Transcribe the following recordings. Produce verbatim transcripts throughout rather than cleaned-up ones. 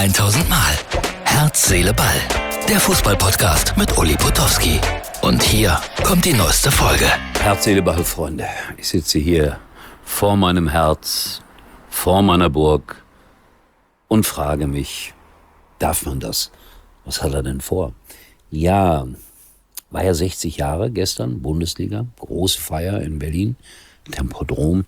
tausend Mal. Herz, Seele, Ball. Der Fußball-Podcast mit Uli Potowski. Und hier kommt die neueste Folge. Herz, Seele, Ball, Freunde. Ich sitze hier vor meinem Herz, vor meiner Burg und frage mich, darf man das? Was hat er denn vor? Ja, war ja sechzig Jahre gestern, Bundesliga, große Feier in Berlin, Tempodrom,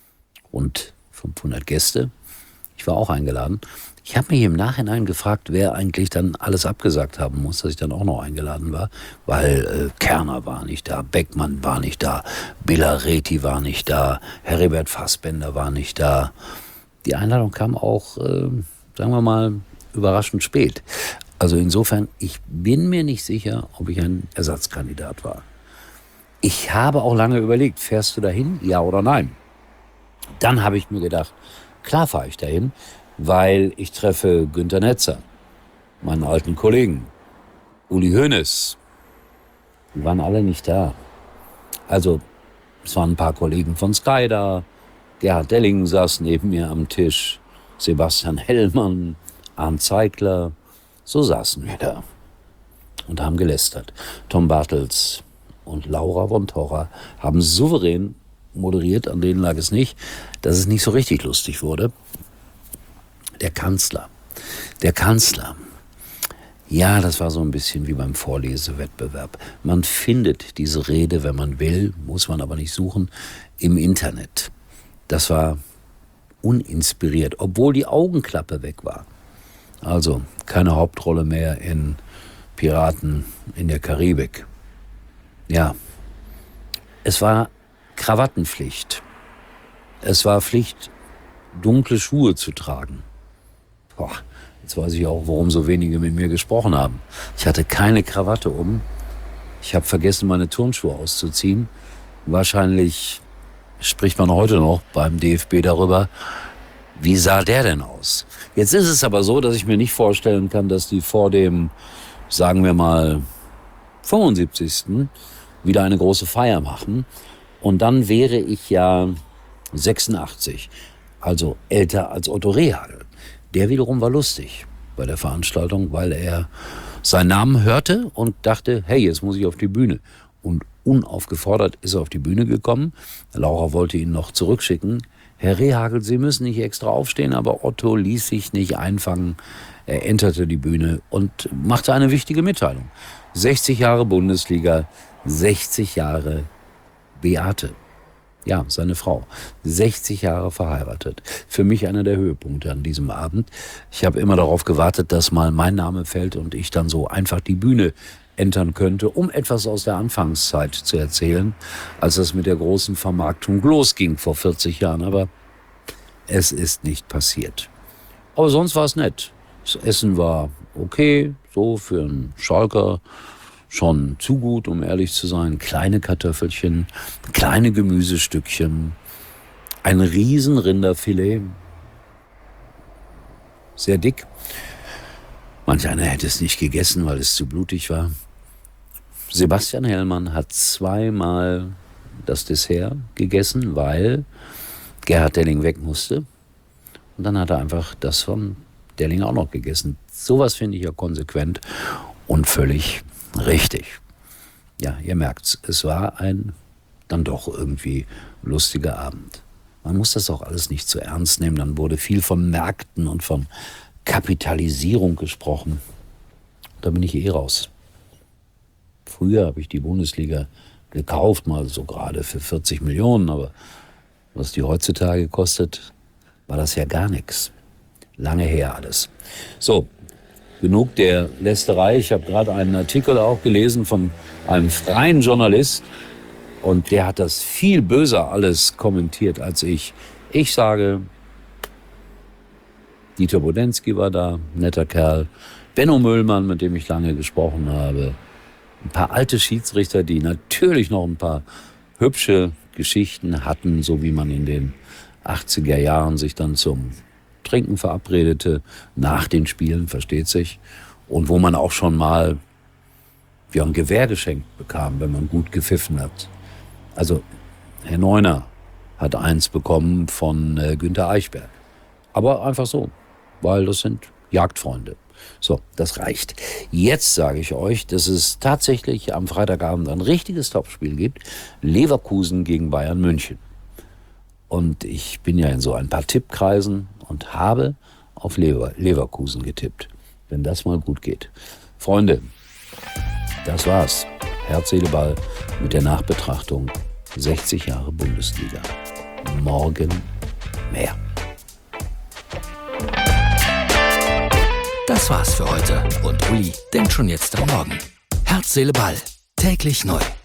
rund fünfhundert Gäste. Ich war auch eingeladen. Ich habe mich im Nachhinein gefragt, wer eigentlich dann alles abgesagt haben muss, dass ich dann auch noch eingeladen war, weil äh, Kerner war nicht da, Beckmann war nicht da, Bilareti war nicht da, Heribert Fassbender war nicht da. Die Einladung kam auch, äh, sagen wir mal, überraschend spät. Also insofern, ich bin mir nicht sicher, ob ich ein Ersatzkandidat war. Ich habe auch lange überlegt, fährst du dahin, ja oder nein? Dann habe ich mir gedacht, klar fahre ich dahin, weil ich treffe Günter Netzer, meinen alten Kollegen, Uli Hoeneß. Die waren alle nicht da. Also, es waren ein paar Kollegen von Sky da, Gerhard Delling saß neben mir am Tisch, Sebastian Hellmann, Arndt Zeigler, so saßen wir da und haben gelästert. Tom Bartels und Laura von Torra haben souverän moderiert, an denen lag es nicht, dass es nicht so richtig lustig wurde. Der Kanzler, der Kanzler, ja, das war so ein bisschen wie beim Vorlesewettbewerb. Man findet diese Rede, wenn man will, muss man aber nicht suchen, im Internet. Das war uninspiriert, obwohl die Augenklappe weg war. Also keine Hauptrolle mehr in Piraten in der Karibik. Ja, es war Krawattenpflicht. Es war Pflicht, dunkle Schuhe zu tragen. Boah, jetzt weiß ich auch, warum so wenige mit mir gesprochen haben. Ich hatte keine Krawatte um. Ich habe vergessen, meine Turnschuhe auszuziehen. Wahrscheinlich spricht man heute noch beim D F B darüber, wie sah der denn aus? Jetzt ist es aber so, dass ich mir nicht vorstellen kann, dass die vor dem, sagen wir mal, fünfundsiebzigsten wieder eine große Feier machen. Und dann wäre ich ja sechsundachtzig, also älter als Otto Rehhagel. Der wiederum war lustig bei der Veranstaltung, weil er seinen Namen hörte und dachte, hey, jetzt muss ich auf die Bühne. Und unaufgefordert ist er auf die Bühne gekommen. Laura wollte ihn noch zurückschicken. Herr Rehhagel, Sie müssen nicht extra aufstehen, aber Otto ließ sich nicht einfangen. Er enterte die Bühne und machte eine wichtige Mitteilung. sechzig Jahre Bundesliga, sechzig Jahre Beate. Ja, seine Frau. sechzig Jahre verheiratet. Für mich einer der Höhepunkte an diesem Abend. Ich habe immer darauf gewartet, dass mal mein Name fällt und ich dann so einfach die Bühne entern könnte, um etwas aus der Anfangszeit zu erzählen, als das mit der großen Vermarktung losging vor vierzig Jahren. Aber es ist nicht passiert. Aber sonst war es nett. Das Essen war okay, so für einen Schalker schon zu gut, um ehrlich zu sein. Kleine Kartoffelchen, kleine Gemüsestückchen, ein riesen Rinderfilet, sehr dick. Manch einer hätte es nicht gegessen, weil es zu blutig war. Sebastian Hellmann hat zweimal das Dessert gegessen, weil Gerhard Delling weg musste. Und dann hat er einfach das von Delling auch noch gegessen. Sowas finde ich ja konsequent und völlig richtig. Ja, ihr merkt's, es war ein dann doch irgendwie lustiger Abend. Man muss das auch alles nicht zu ernst nehmen. Dann wurde viel von Märkten und von Kapitalisierung gesprochen. Da bin ich eh raus. Früher habe ich die Bundesliga gekauft, mal so gerade für vierzig Millionen, aber was die heutzutage kostet, war das ja gar nichts. Lange her alles. So, genug der Lästerei. Ich habe gerade einen Artikel auch gelesen von einem freien Journalist und der hat das viel böser alles kommentiert als ich. Ich sage, Dieter Bodensky war da, netter Kerl. Benno Müllmann, mit dem ich lange gesprochen habe. Ein paar alte Schiedsrichter, die natürlich noch ein paar hübsche Geschichten hatten, so wie man in den achtziger Jahren sich dann zum Trinken verabredete, nach den Spielen, versteht sich. Und wo man auch schon mal ja, ein Gewehr geschenkt bekam, wenn man gut gepfiffen hat. Also Herr Neuner hat eins bekommen von äh, Günter Eichberg. Aber einfach so, weil das sind Jagdfreunde. So, das reicht. Jetzt sage ich euch, dass es tatsächlich am Freitagabend ein richtiges Topspiel gibt. Leverkusen gegen Bayern München. Und ich bin ja in so ein paar Tippkreisen und habe auf Lever- Leverkusen getippt. Wenn das mal gut geht. Freunde, das war's. Herz, Seele, Ball mit der Nachbetrachtung sechzig Jahre Bundesliga. Morgen mehr. Das war's für heute und Uli denkt schon jetzt am Morgen. Herz, Seele, Ball. Täglich neu.